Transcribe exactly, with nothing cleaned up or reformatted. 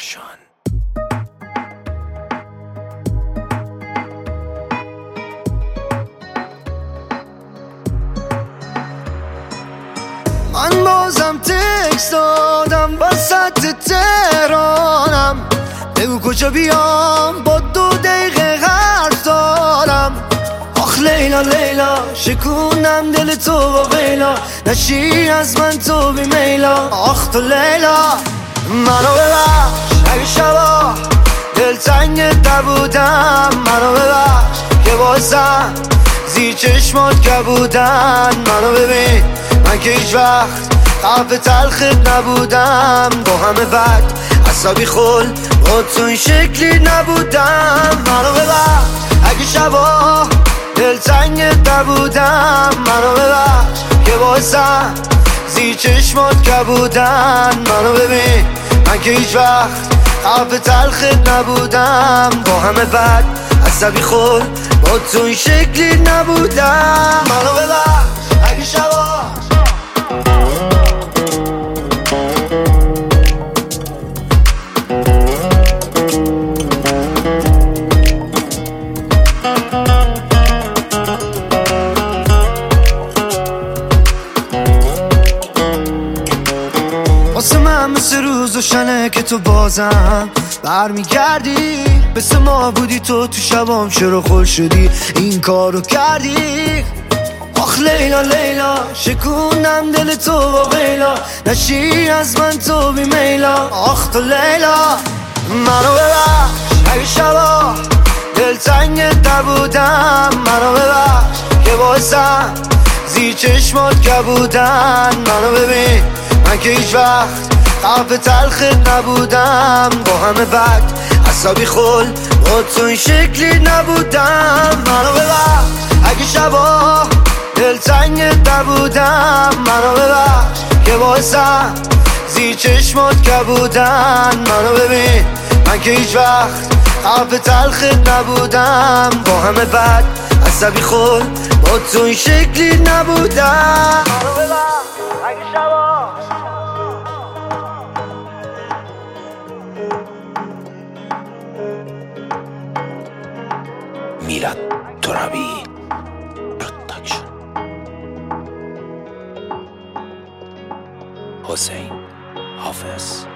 درخشان. من بازم تکست دادم وسط تهرانم، بگو کجا بیام با دو دقیقه حرف دارم. آخ لیلا لیلا شکونم دل تو و غیلا، نشی از من تو بی میلا. آخ تو لیلا منو ببخش اگه شبا دل تنگت نبودم، منو ببخش که بازم زیر چشمات که بودن. منو ببین من که هیچ وقت قلب تلخت نبودم، با همه بد عصبی خل با تو این شکلی نبودم. منو ببخش اگه شبا دل تنگت نبودم، منو ببخش که بازم زیر چشمات که بودن. منو ببین من که هیچ وقت قلب تلخت نبودم، با همه بد عصبی خل با تو این شکلی نبودم. منو ببخش اگه شبا واسه من مثل روز و شنه که تو بازم برمیگردی، مثل ما بودی تو تو شبام چرا خل شدی این کارو کردی. آخ لیلا لیلا شکونم دل تو و غیلا، نشی از من تو بی میلا. آخ تو لیلا منو ببخش اگه شبا دل تنگت نبودم، منو ببخش که بازم زیر چشمات که بودن. منو ببین من که هیچ وقت قلب تلخت نبودم، با همه بد عصبی خل با تو این شکلی نبودم. منو ببخش اگه شبا دل تنگت نبودم، منو ببخش که بازم زیر چشمات که بودن. منو ببین من که هیچ وقت قلب تلخت نبودم، با همه بد عصبی خل با تو این شکلی نبودم. منو ببخش اگه شبا میلاد ترابی پروداکشن. حسین حافظ.